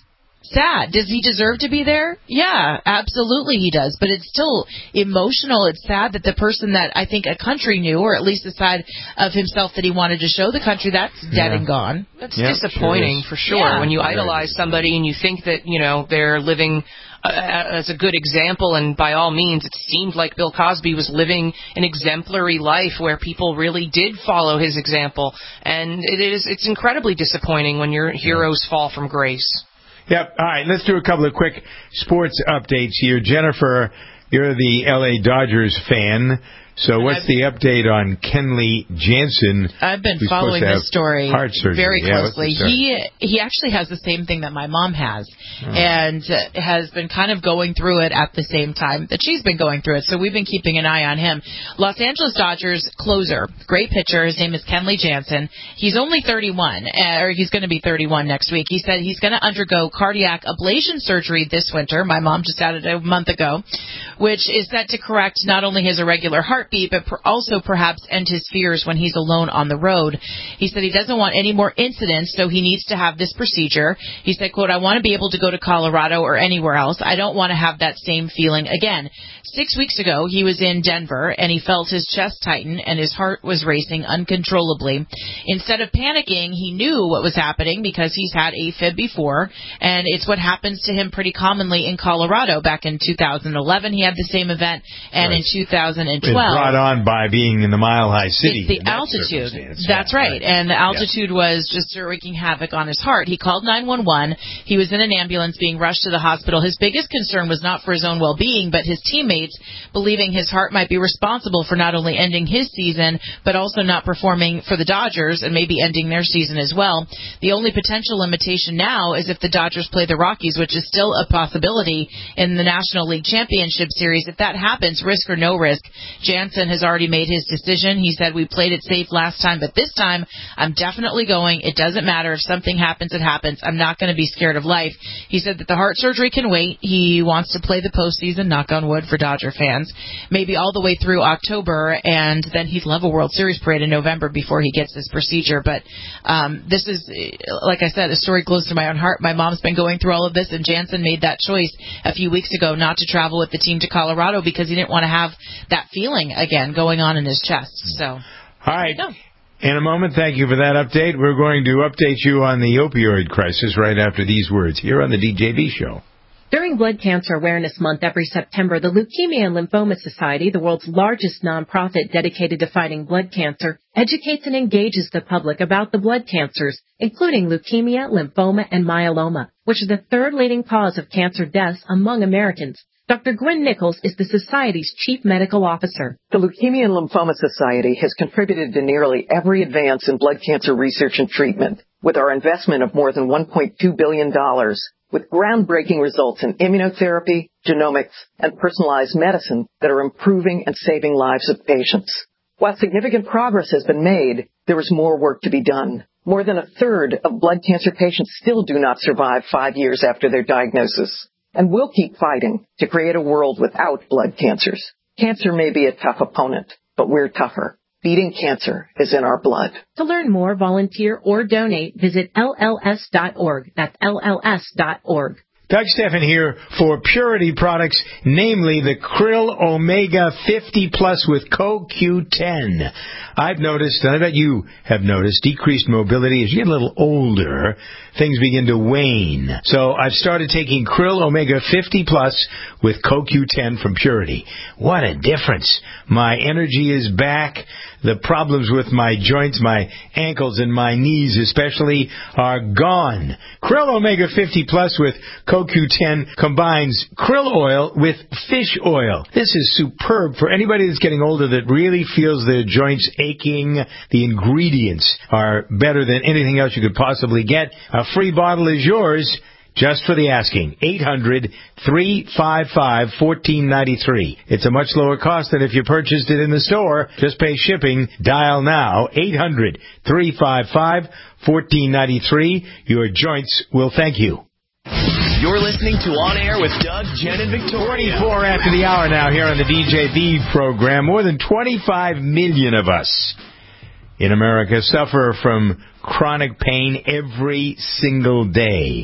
sad. Does he deserve to be there? Yeah, absolutely he does. But it's still emotional. It's sad that the person that I think a country knew, or at least the side of himself that he wanted to show the country, that's dead Yeah. and gone. That's Yeah, disappointing sure for sure. Yeah. When you Right. idolize somebody and you think that, you know, they're living uh, as a good example, and by all means, it seemed like Bill Cosby was living an exemplary life where people really did follow his example. And it is, it's incredibly disappointing when your heroes fall from grace. Yep. All right, let's do a couple of quick sports updates here. Jennifer, you're the L A Dodgers fan. So what's I've, the update on Kenley Jansen? I've been who's following supposed to this story have heart surgery. very Yeah, what's closely. the story? he he actually has the same thing that my mom has, Oh. and uh, has been kind of going through it at the same time that she's been going through it. So we've been keeping an eye on him. Los Angeles Dodgers closer, great pitcher. His name is Kenley Jansen. He's only thirty-one, uh, or he's going to be thirty-one next week. He said he's going to undergo cardiac ablation surgery this winter. My mom just had it a month ago, which is set to correct not only his irregular heartbeat, but per- also perhaps end his fears when he's alone on the road. He said he doesn't want any more incidents, so he needs to have this procedure. He said, quote, I want to be able to go to Colorado or anywhere else. I don't want to have that same feeling again. Six weeks ago, he was in Denver, and he felt his chest tighten, and his heart was racing uncontrollably. Instead of panicking, he knew what was happening because he's had AFib before, and it's what happens to him pretty commonly in Colorado. Back in two thousand eleven, he had the same event, and Right. in two thousand twelve... It's brought on by being in the Mile High City. It's the in that altitude. circumstance. That's Yeah, right. And the altitude was just wreaking havoc on his heart. He called nine one one. He was in an ambulance being rushed to the hospital. His biggest concern was not for his own well-being, but his teammates believing his heart might be responsible for not only ending his season, but also not performing for the Dodgers and maybe ending their season as well. The only potential limitation now is if the Dodgers play the Rockies, which is still a possibility in the National League Championship Series. If that happens, risk or no risk, Jansen has already made his decision. He said, we played it safe last time, but this time I'm definitely going. It doesn't matter. If something happens, it happens. I'm not going to be scared of life. He said that the heart surgery can wait. He wants to play the postseason, knock on wood for Dodger fans, maybe all the way through October, and then he'd love a World Series parade in November before he gets this procedure. But um, this is, like I said, a story close to my own heart. My mom's been going through all of this, and Jansen made that choice a few weeks ago not to travel with the team to Colorado because he didn't want to have that feeling again going on in his chest. So, all right. No. In a moment, thank you for that update. We're going to update you on the opioid crisis right after these words here on the D J V Show. During Blood Cancer Awareness Month every September, the Leukemia and Lymphoma Society, the world's largest nonprofit dedicated to fighting blood cancer, educates and engages the public about the blood cancers, including leukemia, lymphoma, and myeloma, which are the third leading cause of cancer deaths among Americans. Doctor Gwen Nichols is the Society's Chief Medical Officer. The Leukemia and Lymphoma Society has contributed to nearly every advance in blood cancer research and treatment, with our investment of more than one point two billion dollars, with groundbreaking results in immunotherapy, genomics, and personalized medicine that are improving and saving lives of patients. While significant progress has been made, there is more work to be done. More than a third of blood cancer patients still do not survive five years after their diagnosis. And we'll keep fighting to create a world without blood cancers. Cancer may be a tough opponent, but we're tougher. Beating cancer is in our blood. To learn more, volunteer, or donate, visit L L S dot org. That's L L S dot org. Doug Steffen here for Purity products, namely the Krill Omega fifty Plus with Co Q ten. I've noticed, and I bet you have noticed, decreased mobility as you get a little older. Things begin to wane. So I've started taking Krill Omega fifty Plus with Co Q ten from Purity. What a difference. My energy is back. The problems with my joints, my ankles, and my knees especially are gone. Krill Omega fifty Plus with Co Q ten combines krill oil with fish oil. This is superb for anybody that's getting older that really feels their joints aching. The ingredients are better than anything else you could possibly get. A free bottle is yours just for the asking. eight hundred, three five five, one four nine three. It's a much lower cost than if you purchased it in the store. Just pay shipping. Dial now. eight hundred, three five five, one four nine three. Your joints will thank you. You're listening to On Air with Doug, Jen, and Victoria. twenty-four after the hour now here on the D J V program. More than twenty-five million of us in America suffer from chronic pain every single day.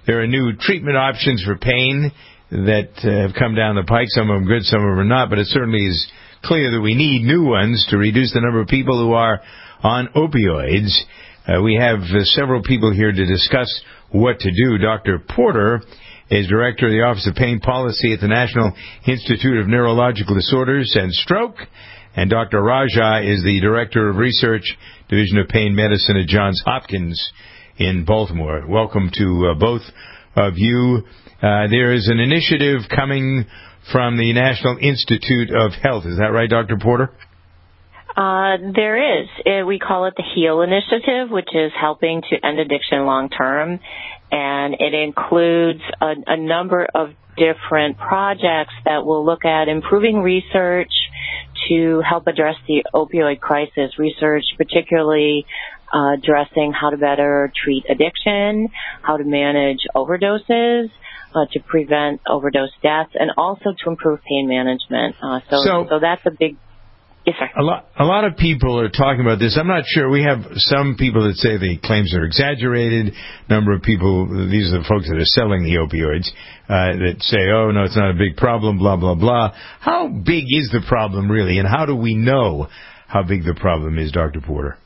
there are new treatment options for pain that uh, have come down the pike. Some of them good, some of them are not, but it certainly is clear that we need new ones to reduce the number of people who are on opioids. Uh, we have uh, several people here to discuss what to do. Doctor Porter is Director of the Office of Pain Policy at the National Institute of Neurological Disorders and Stroke. And Doctor Raja is the Director of Research, Division of Pain Medicine at Johns Hopkins in Baltimore. Welcome to uh, both of you. Uh, there is an initiative coming from the National Institute of Health. Is that right, Doctor Porter? Uh, there is. Uh, we call it the HEAL Initiative, which is helping to end addiction long term. And it includes a, a number of different projects that will look at improving research to help address the opioid crisis. Research particularly uh, addressing how to better treat addiction, how to manage overdoses, uh, to prevent overdose deaths, and also to improve pain management. Uh, so, so, so that's a big. Yes, sir. A lot, a lot of people are talking about this. I'm not sure. We have some people that say the claims are exaggerated. Number of people, these are the folks that are selling the opioids, uh, that say, oh, no, it's not a big problem, blah, blah, blah. How big is the problem really, and how do we know how big the problem is, Doctor Porter?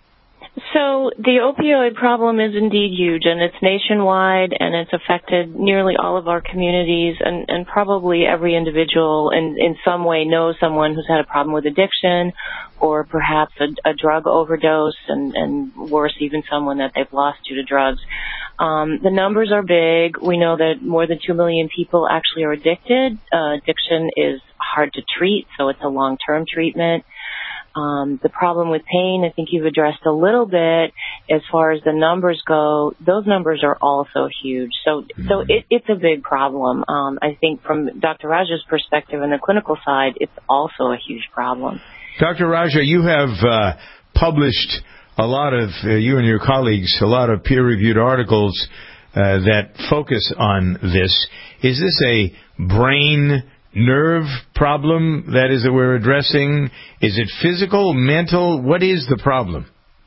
So the opioid problem is indeed huge, and it's nationwide, and it's affected nearly all of our communities, and, and probably every individual in, in some way knows someone who's had a problem with addiction or perhaps a, a drug overdose, and, and worse, even someone that they've lost due to drugs. Um, the numbers are big. We know that more than two million people actually are addicted. Uh, addiction is hard to treat, so it's a long-term treatment. Um, the problem with pain, I think you've addressed a little bit as far as the numbers go. Those numbers are also huge. So, so it, it's a big problem. Um, I think from Doctor Raja's perspective and the clinical side, it's also a huge problem. Doctor Raja, you have uh, published a lot of, uh, you and your colleagues, a lot of peer-reviewed articles uh, that focus on this. Is this a brain nerve problem that is that we're addressing? Is it physical, mental? What is the problem?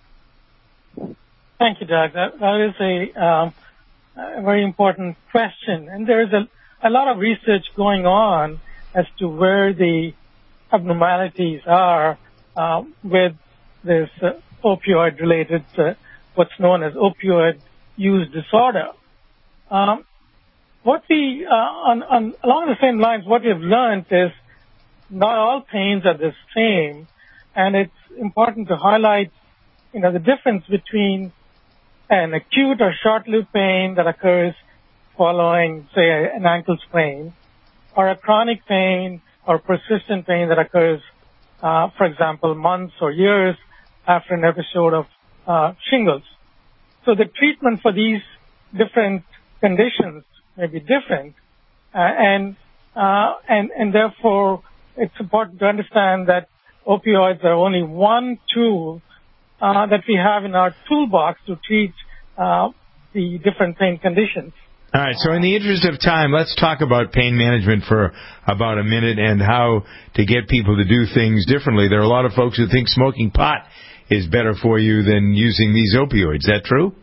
Thank you, Doug. That, that is a, um, a very important question. And there is a, a lot of research going on as to where the abnormalities are uh, with this uh, opioid-related, uh, what's known as opioid use disorder. Um, What we, uh, on, on, along the same lines, what we've learned is not all pains are the same, and it's important to highlight, you know, the difference between an acute or short-lived pain that occurs following, say, an ankle sprain, or a chronic pain or persistent pain that occurs, uh, for example, months or years after an episode of uh, shingles. So the treatment for these different conditions may be different, uh, and uh, and and therefore it's important to understand that opioids are only one tool uh, that we have in our toolbox to treat uh, the different pain conditions. All right, so in the interest of time, let's talk about pain management for about a minute and how to get people to do things differently. There are a lot of folks who think smoking pot is better for you than using these opioids. Is that true?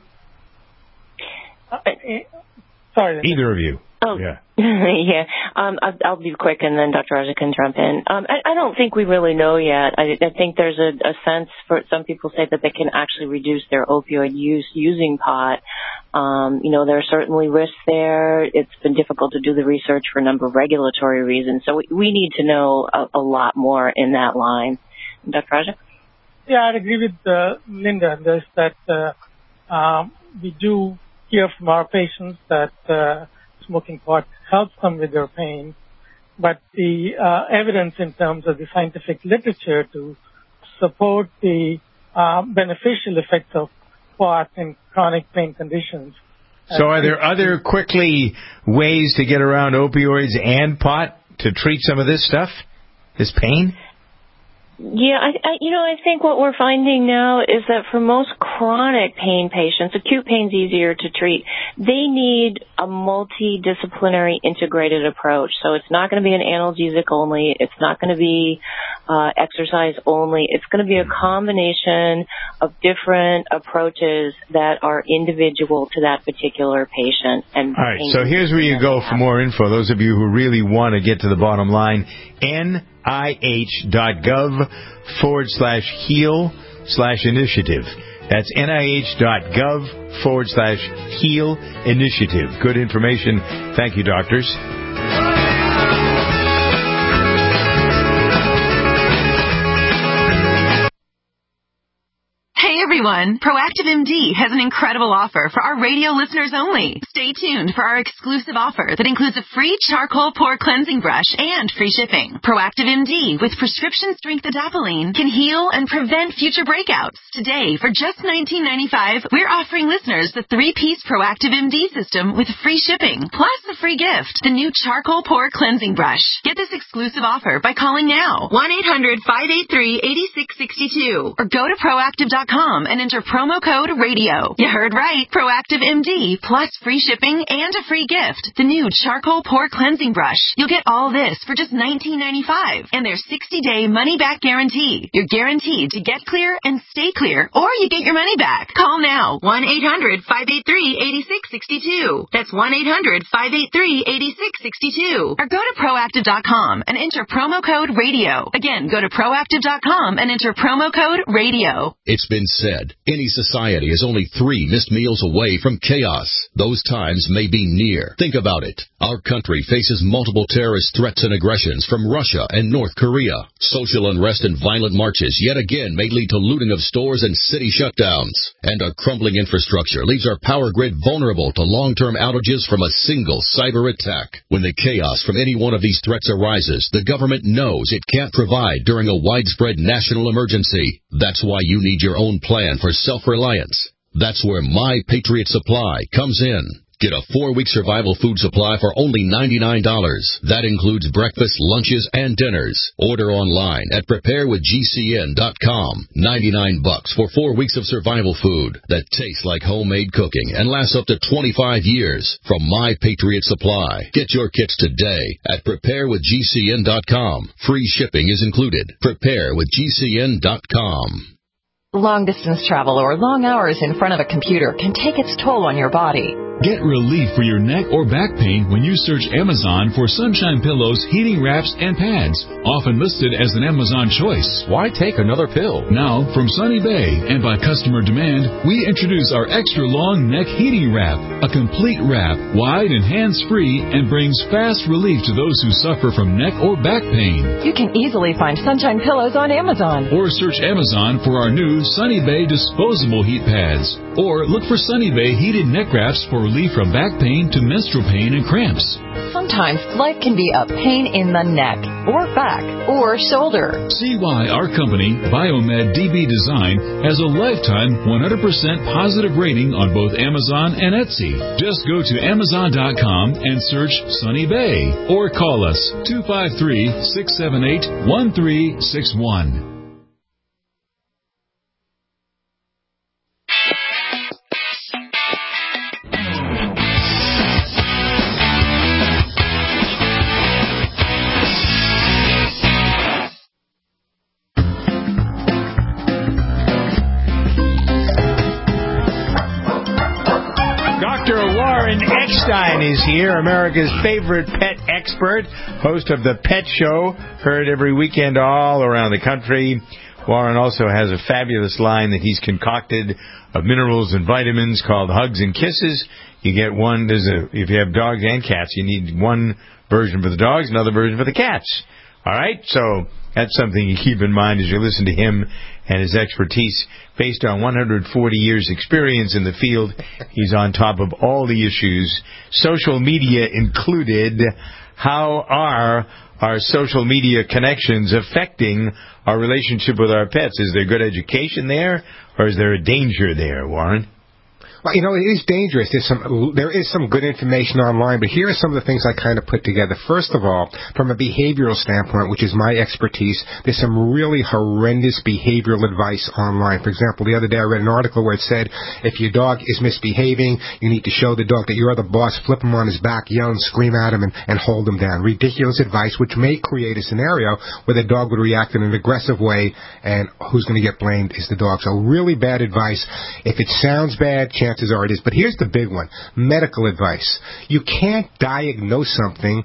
Uh, Sorry. Either of you. Oh, yeah. yeah. Um, I'll, I'll be quick, and then Doctor Raja can jump in. Um, I, I don't think we really know yet. I, I think there's a, a sense for some people say that they can actually reduce their opioid use using pot. Um, you know, there are certainly risks there. It's been difficult to do the research for a number of regulatory reasons. So we, we need to know a, a lot more in that line. Doctor Raja? Yeah, I'd agree with uh, Linda on this, that uh, um, we do hear from our patients that uh, smoking pot helps them with their pain, but the uh, evidence in terms of the scientific literature to support the uh, beneficial effects of pot in chronic pain conditions. So are there other quickly ways to get around opioids and pot to treat some of this stuff, this pain? Yeah, I, I, you know, I think what we're finding now is that for most chronic pain patients, acute pain's easier to treat. They need a multidisciplinary integrated approach. So it's not going to be an analgesic only. It's not going to be uh, exercise only. It's going to be a combination of different approaches that are individual to that particular patient. And all right, so here's where you go for more info. Those of you who really want to get to the bottom line, N I H dot gov forward slash heal slash initiative. That's N I H dot gov forward slash heal initiative. Good information. Thank you, doctors. Hey everyone, Proactive M D has an incredible offer for our radio listeners only. Stay tuned for our exclusive offer that includes a free charcoal pore cleansing brush and free shipping. Proactive M D with prescription strength adapalene can heal and prevent future breakouts. Today, for just nineteen ninety-five dollars, we're offering listeners the three-piece Proactive M D system with free shipping, plus a free gift, the new charcoal pore cleansing brush. Get this exclusive offer by calling now, one eight hundred, five eight three, eight six six two, or go to proactive dot com and enter promo code radio. You heard right. Proactive M D plus free shipping and a free gift. The new charcoal pore cleansing brush. You'll get all this for just nineteen ninety-five dollars and their sixty-day money-back guarantee. You're guaranteed to get clear and stay clear, or you get your money back. Call now. one eight hundred, five eight three, eight six six two. That's one eight hundred, five eight three, eight six six two. Or go to proactive dot com and enter promo code radio. Again, go to proactive dot com and enter promo code radio. It's been said, any society is only three missed meals away from chaos. Those times may be near. Think about it. Our country faces multiple terrorist threats and aggressions from Russia and North Korea. Social unrest and violent marches yet again may lead to looting of stores and city shutdowns. And our crumbling infrastructure leaves our power grid vulnerable to long-term outages from a single cyber attack. When the chaos from any one of these threats arises, the government knows it can't provide during a widespread national emergency. That's why you need your own plan for self-reliance. That's where My Patriot Supply comes in. Get a four-week survival food supply for only ninety-nine dollars. That includes breakfast, lunches, and dinners. Order online at prepare with G C N dot com. ninety-nine bucks for four weeks of survival food that tastes like homemade cooking and lasts up to twenty-five years from My Patriot Supply. Get your kits today at prepare with G C N dot com. Free shipping is included. prepare with G C N dot com. Long-distance travel or long hours in front of a computer can take its toll on your body. Get relief for your neck or back pain when you search Amazon for Sunshine Pillows, heating wraps, and pads, often listed as an Amazon choice. Why take another pill? Now, from Sunny Bay and by customer demand, we introduce our extra long neck heating wrap, a complete wrap, wide and hands-free, and brings fast relief to those who suffer from neck or back pain. You can easily find Sunshine Pillows on Amazon. Or search Amazon for our new Sunny Bay disposable heat pads. Or look for Sunny Bay heated neck wraps for relief from back pain to menstrual pain and cramps. Sometimes life can be a pain in the neck, or back, or shoulder. See why our company, Biomed D B Design, has a lifetime one hundred percent positive rating on both Amazon and Etsy. Just go to amazon dot com and search Sunny Bay, or call us two five three, six seven eight, one three six one. Eckstein is here, America's favorite pet expert, host of The Pet Show, heard every weekend all around the country. Warren also has a fabulous line that he's concocted of minerals and vitamins called Hugs and Kisses. You get one, there's a, if you have dogs and cats, you need one version for the dogs, another version for the cats. All right? So that's something you keep in mind as you listen to him and his expertise. Based on one hundred forty years experience in the field, he's on top of all the issues, social media included. How are our social media connections affecting our relationship with our pets? Is there good education there, or is there a danger there, Warren? Well, you know, it is dangerous. There's some, there is some good information online, but here are some of the things I kind of put together. First of all, from a behavioral standpoint, which is my expertise, there's some really horrendous behavioral advice online. For example, the other day I read an article where it said, if your dog is misbehaving, you need to show the dog that you're the boss, flip him on his back, yell and scream at him, and, and hold him down. Ridiculous advice, which may create a scenario where the dog would react in an aggressive way, and who's going to get blamed is the dog. So really bad advice. If it sounds bad, chances are it is. But here's the big one, medical advice. You can't diagnose something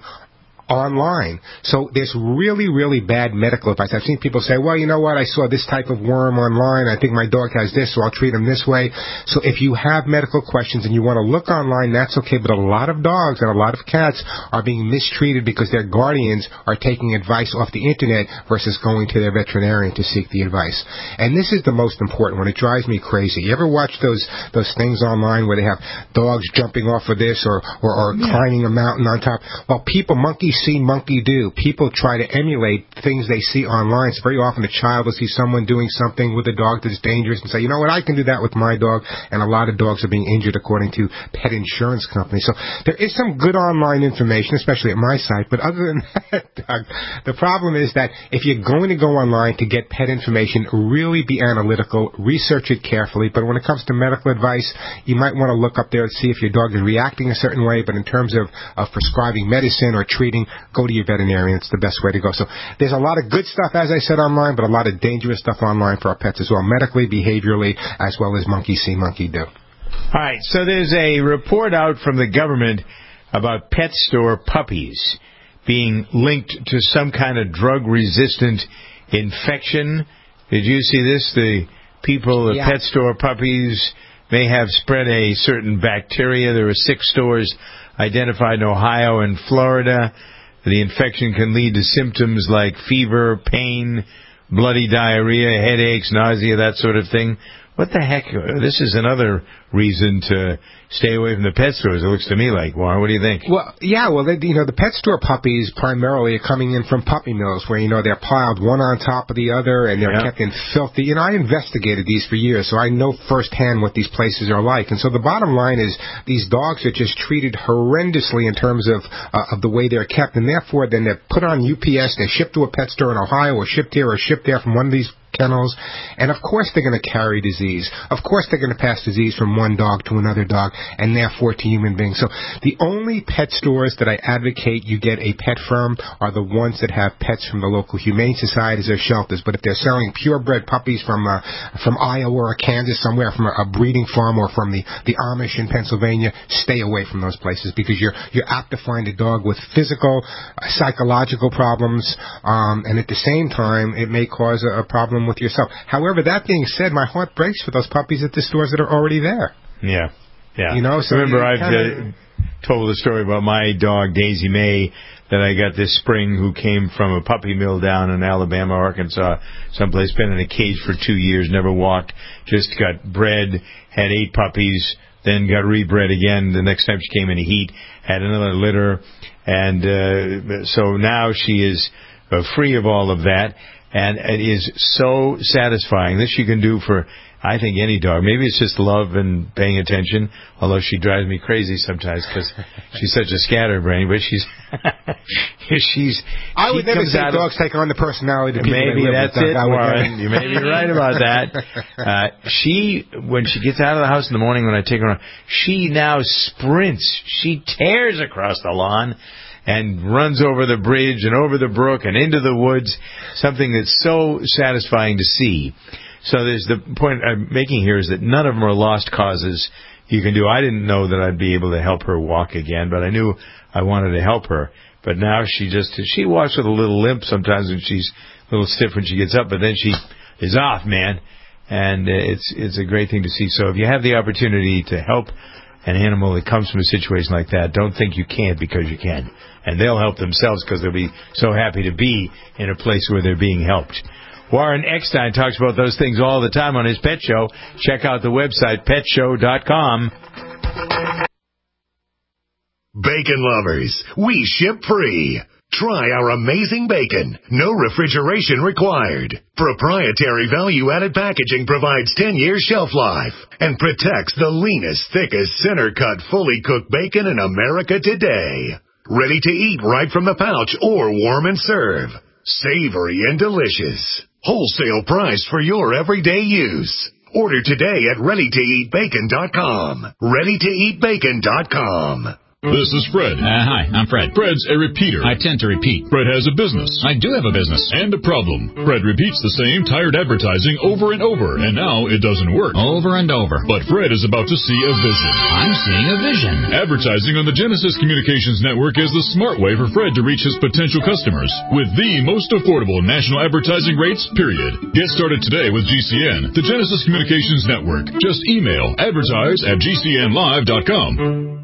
online. So there's really, really bad medical advice. I've seen people say, well, you know what, I saw this type of worm online. I think my dog has this, so I'll treat him this way. So if you have medical questions and you want to look online, that's okay. But a lot of dogs and a lot of cats are being mistreated because their guardians are taking advice off the internet versus going to their veterinarian to seek the advice. And this is the most important one. It drives me crazy. You ever watch those those things online where they have dogs jumping off of this or, or, or yeah. climbing a mountain on top? Well, people, monkeys see, monkey do. People try to emulate things they see online. So very often a child will see someone doing something with a dog that's dangerous and say, you know what, I can do that with my dog. And a lot of dogs are being injured according to pet insurance companies. So there is some good online information, especially at my site. But other than that, Doug, the problem is that if you're going to go online to get pet information, really be analytical, research it carefully. But when it comes to medical advice, you might want to look up there and see if your dog is reacting a certain way. But in terms of, of prescribing medicine or treating, go to your veterinarian. It's the best way to go. So there's a lot of good stuff, as I said, online, but a lot of dangerous stuff online for our pets as well, medically, behaviorally, as well as monkey see, monkey do. All right, so there's a report out from the government about pet store puppies being linked to some kind of drug-resistant infection. Did you see this? The people, the yeah. pet store puppies may have spread a certain bacteria. There were six stores identified in Ohio and Florida. The infection can lead to symptoms like fever, pain, bloody diarrhea, headaches, nausea, that sort of thing. What the heck? This is another reason to stay away from the pet stores, it looks to me like. Warren, what do you think? Well, yeah, well, they, you know, the pet store puppies primarily are coming in from puppy mills where, you know, they're piled one on top of the other and they're yeah. kept in filthy. You know, I investigated these for years, so I know firsthand what these places are like. And so the bottom line is these dogs are just treated horrendously in terms of uh, of the way they're kept, and therefore then they're put on U P S, they're shipped to a pet store in Ohio or shipped here or shipped there from one of these kennels, and of course they're going to carry disease. Of course they're going to pass disease from one dog to another dog, and therefore to human beings. So the only pet stores that I advocate you get a pet from are the ones that have pets from the local humane societies or shelters. But if they're selling purebred puppies from uh, from Iowa or Kansas, somewhere from a, a breeding farm, or from the, the Amish in Pennsylvania, stay away from those places, because you're you're apt to find a dog with physical, uh, psychological problems, um, and at the same time it may cause a, a problem with yourself. However, that being said, my heart breaks for those puppies at the stores that are already there. Yeah, yeah. You know, so remember I've kinda... uh, told the story about my dog Daisy May that I got this spring, who came from a puppy mill down in Alabama, Arkansas, someplace, been in a cage for two years, never walked, just got bred, had eight puppies, then got rebred again. The next time she came in heat, had another litter, and uh, so now she is uh, free of all of that. And it is so satisfying. This you can do for, I think, any dog. Maybe it's just love and paying attention, although she drives me crazy sometimes because she's such a scatterbrain. But she's, she's. I would she never say of, dogs take on the personality of people. Maybe they that's it, Warren. You may be right about that. Uh, she, when she gets out of the house in the morning, when I take her on, she now sprints. She tears across the lawn and runs over the bridge and over the brook and into the woods, something that's so satisfying to see. So there's the point I'm making here is that none of them are lost causes you can do. I didn't know that I'd be able to help her walk again, but I knew I wanted to help her. But now she just, she walks with a little limp sometimes when she's a little stiff when she gets up, but then she is off, man. And it's it's a great thing to see. So if you have the opportunity to help an animal that comes from a situation like that, don't think you can't, because you can. And they'll help themselves because they'll be so happy to be in a place where they're being helped. Warren Eckstein talks about those things all the time on his Pet Show. Check out the website, pet show dot com. Bacon lovers, we ship free. Try our amazing bacon. No refrigeration required. Proprietary value-added packaging provides ten years shelf life and protects the leanest, thickest, center-cut, fully cooked bacon in America today. Ready to eat right from the pouch or warm and serve. Savory and delicious. Wholesale price for your everyday use. Order today at ready to eat bacon dot com. ready to eat bacon dot com. This is Fred. Uh, hi, I'm Fred. Fred's a repeater. I tend to repeat. Fred has a business. I do have a business. And a problem. Fred repeats the same tired advertising over and over, and now it doesn't work. Over and over. But Fred is about to see a vision. I'm seeing a vision. Advertising on the Genesis Communications Network is the smart way for Fred to reach his potential customers with the most affordable national advertising rates, period. Get started today with G C N, the Genesis Communications Network. Just email advertise at G C N live dot com.